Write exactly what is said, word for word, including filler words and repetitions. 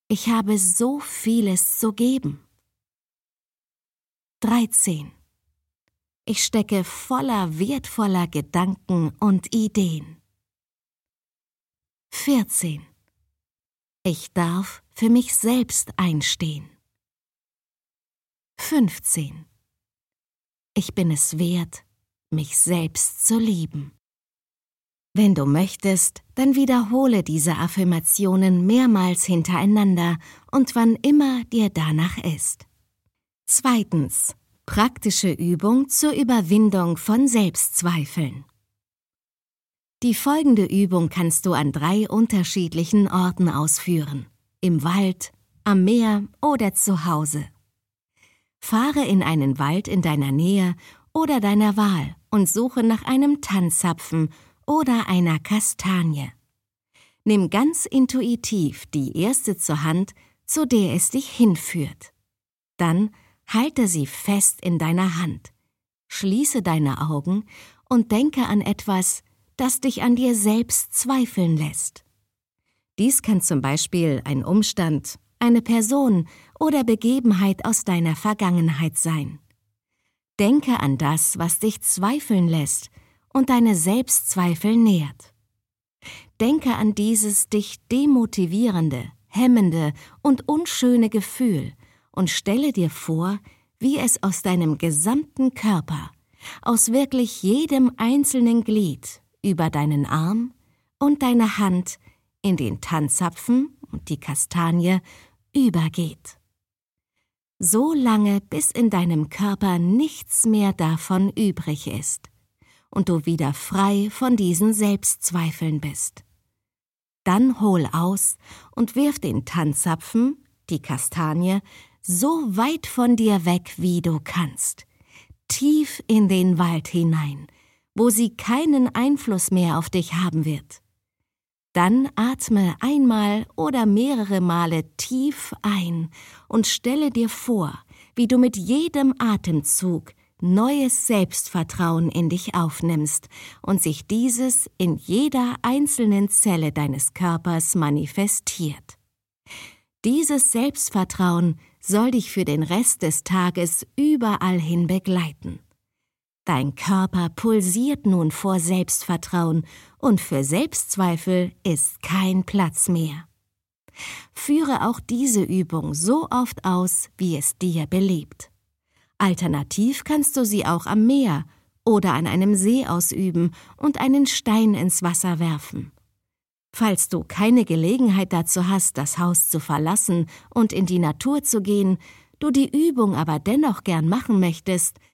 Ich habe so vieles zu geben. dreizehn. Ich stecke voller wertvoller Gedanken und Ideen. vierzehn. Ich darf für mich selbst einstehen. fünfzehn. Ich bin es wert, mich selbst zu lieben. Wenn du möchtest, dann wiederhole diese Affirmationen mehrmals hintereinander und wann immer dir danach ist. Zweitens. Praktische Übung zur Überwindung von Selbstzweifeln. Die folgende Übung kannst du an drei unterschiedlichen Orten ausführen: im Wald, am Meer oder zu Hause. Fahre in einen Wald in deiner Nähe oder deiner Wahl und suche nach einem Tannzapfen oder einer Kastanie. Nimm ganz intuitiv die erste zur Hand, zu der es dich hinführt. Dann halte sie fest in deiner Hand, schließe deine Augen und denke an etwas, das dich an dir selbst zweifeln lässt. Dies kann zum Beispiel ein Umstand, eine Person oder Begebenheit aus deiner Vergangenheit sein. Denke an das, was dich zweifeln lässt und deine Selbstzweifel nährt. Denke an dieses dich demotivierende, hemmende und unschöne Gefühl und stelle dir vor, wie es aus deinem gesamten Körper, aus wirklich jedem einzelnen Glied, über deinen Arm und deine Hand in den Tannzapfen und die Kastanie übergeht. So lange, bis in deinem Körper nichts mehr davon übrig ist und du wieder frei von diesen Selbstzweifeln bist. Dann hol aus und wirf den Tannzapfen, die Kastanie, so weit von dir weg, wie du kannst, tief in den Wald hinein, wo sie keinen Einfluss mehr auf dich haben wird. Dann atme einmal oder mehrere Male tief ein und stelle dir vor, wie du mit jedem Atemzug neues Selbstvertrauen in dich aufnimmst und sich dieses in jeder einzelnen Zelle deines Körpers manifestiert. Dieses Selbstvertrauen soll dich für den Rest des Tages überall hin begleiten. Dein Körper pulsiert nun vor Selbstvertrauen und für Selbstzweifel ist kein Platz mehr. Führe auch diese Übung so oft aus, wie es dir beliebt. Alternativ kannst du sie auch am Meer oder an einem See ausüben und einen Stein ins Wasser werfen. Falls du keine Gelegenheit dazu hast, das Haus zu verlassen und in die Natur zu gehen, du die Übung aber dennoch gern machen möchtest,